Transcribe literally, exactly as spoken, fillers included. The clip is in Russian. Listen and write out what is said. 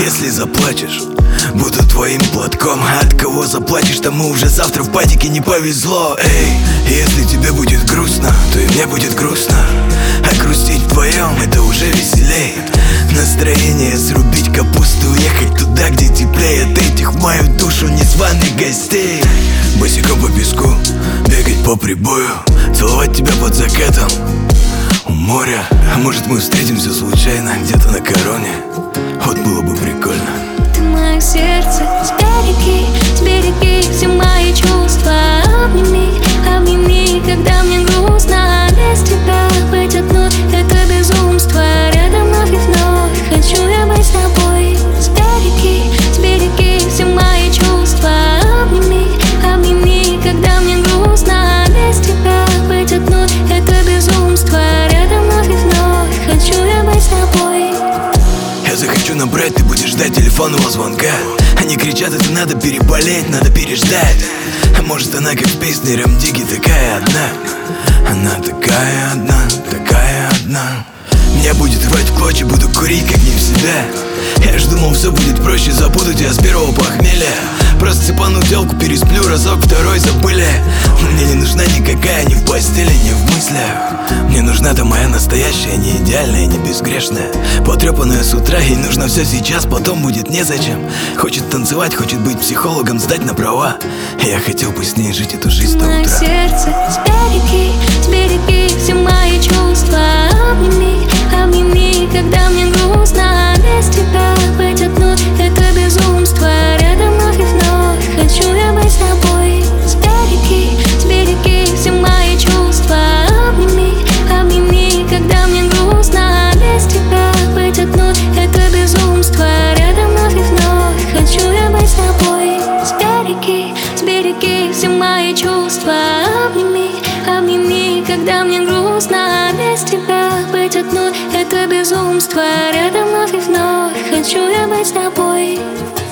Если заплачешь, буду твоим платком. От кого заплачешь, тому уже завтра в падике не повезло. Эй, если тебе будет грустно, то и мне будет грустно. А грустить вдвоем — это уже веселей. Настроение срубить капусту, уехать туда, где теплее от этих в мою душу незваных гостей. Босиком по песку, бегать по прибою, целовать тебя под закатом у моря. А может, мы встретимся случайно где-то на короне? Вот было бы прикольно. Ты мое сердце, сбереги, сбереги все мои чувства. Обними, обними, когда мне грустно. Без тебя быть одной — это безумство. Рядом вновь и вновь хочу я быть с тобой. Сбереги, сбереги все мои чувства. Обними, обними, когда мне грустно. Без тебя быть одной — это безумство. Рядом вновь и вновь хочу я быть с тобой. Я захочу набрать, ты будешь ждать телефонного звонка. Они кричат, это надо переболеть, надо переждать. А может, она как в песне Рем Дигги такая одна. Она такая одна, такая одна. Меня будет рвать в клочья, буду курить как не в себя. Я ж думал, все будет проще, забуду тебя с первого похмелья. Просто цепану телку, пересплю разок, второй забыли. Мне не нужна никакая, ни в постели, ни в мыслях. Мне нужна-то моя настоящая, не идеальная, не безгрешная, потрепанная с утра, ей нужно все сейчас, потом будет незачем. Хочет танцевать, хочет быть психологом, сдать на права. Я хотел бы с ней жить эту жизнь до утра. Мое сердце, сбереги, сбереги все мои чувства. Обними, обними, когда мне грустно. Без тебя быть одной — это безумство. Рядом вновь и вновь хочу я быть с тобой. Сбереги, сбереги все мои чувства. Обними, обними, когда мне грустно. Без тебя быть одной — это безумство. Рядом вновь и вновь хочу я быть с тобой. Сбереги, сбереги все мои чувства. Обними, обними, когда мне грустно. Без тебя быть одной — это безумство. Рядом вновь и вновь хочу я быть с тобой.